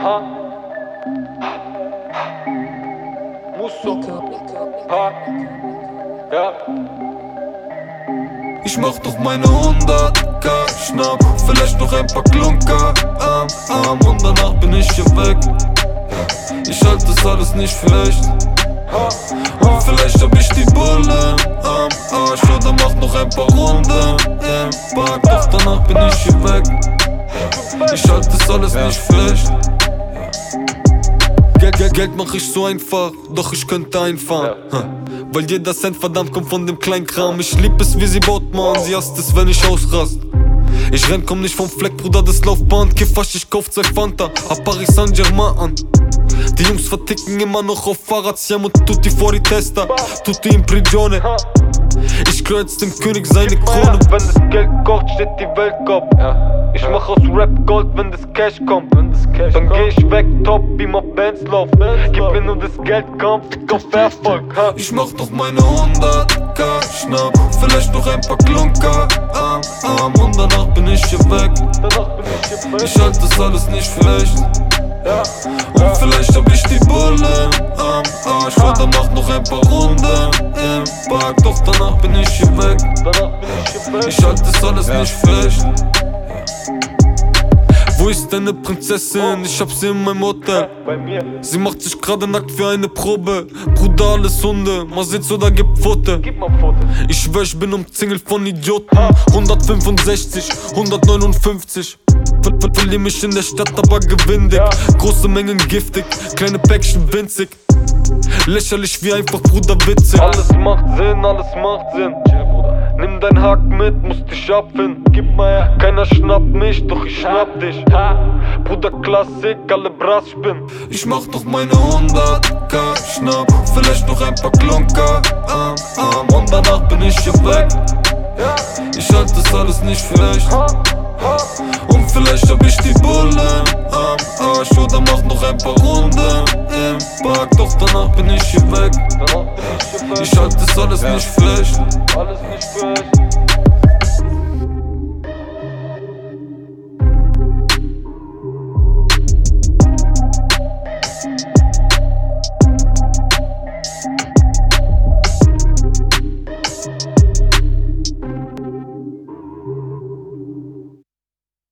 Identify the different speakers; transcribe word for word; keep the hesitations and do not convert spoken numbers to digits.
Speaker 1: Ha. Musso. Ha. Ja.
Speaker 2: Ich mach doch meine hundert K, schnapp vielleicht noch ein paar Klunker am Arm und danach bin ich hier weg. Ich halte das alles nicht für echt. Und vielleicht hab ich die Bullen am Arsch oder mach noch ein paar Runden im Park, doch danach bin ich hier weg. Ich halte das alles nicht für echt. Geld, Geld, Geld mach ich so einfach, doch ich könnte einfahren. Weil jeder Cent verdammt kommt von dem Kleinkram. Ich lieb es, wie sie baut, man, sie hasst es, wenn ich ausrast. Ich renn, komm nicht vom Fleck, Bruder, das Laufbahn. Kiffasch, ich kauf zwei Fanta, hab Paris Saint-Germain an. Die Jungs verticken immer noch auf Fahrrad, siamo tutti fuori testa, tutti in prigione. Ich kreuz dem König seine Krone.
Speaker 1: Wenn das Geld kocht, steht die Welt Kopf. Ich mach aus Rap Gold, wenn das Cash kommt. Dann geh ich weg, top, wie mein Bands läuft. Gib mir nur das Geld, komm, fick auf Erfolg.
Speaker 2: Ich mach doch meine hundert K, schnapp vielleicht noch ein paar Klunker am Arm und danach bin ich hier weg. Ich halte das alles nicht für echt. Und vielleicht hab ich die Bullen am Arsch oder mach noch ein paar Runden im Park, doch danach bin ich hier weg. Ich halte das alles nicht für echt. Wo ist deine Prinzessin? Ich hab sie in meinem Hotel. Sie macht sich gerade nackt für eine Probe. Bruder, alles Hunde, mal sitzt oder gibt Pfote. Ich schwör, ich bin umzingelt von Idioten. hundertfünfundsechzig, hundertneunundfünfzig. Ver ver verlier mich in der Stadt, aber gewinn dick. Große Mengen giftig, kleine Päckchen winzig. Lächerlich wie einfach, Bruder, witzig.
Speaker 1: Alles macht Sinn, alles macht Sinn. Nimm dein Hack mit, musst dich abfinden. Gib mal her. Keiner schnappt mich, doch ich schnapp dich. Bruder, Klassik, alle Brass spinnen.
Speaker 2: Ich mach doch meine hundert K, schnapp vielleicht noch ein paar Klunker am Arm und danach bin ich hier weg. Ich halte das alles nicht für echt. Und vielleicht hab ich die Bullen am Arsch oder mach noch ein paar Runden im Park, doch danach bin ich hier weg. Ich halte das alles nicht für echt.
Speaker 1: Alles nicht für echt.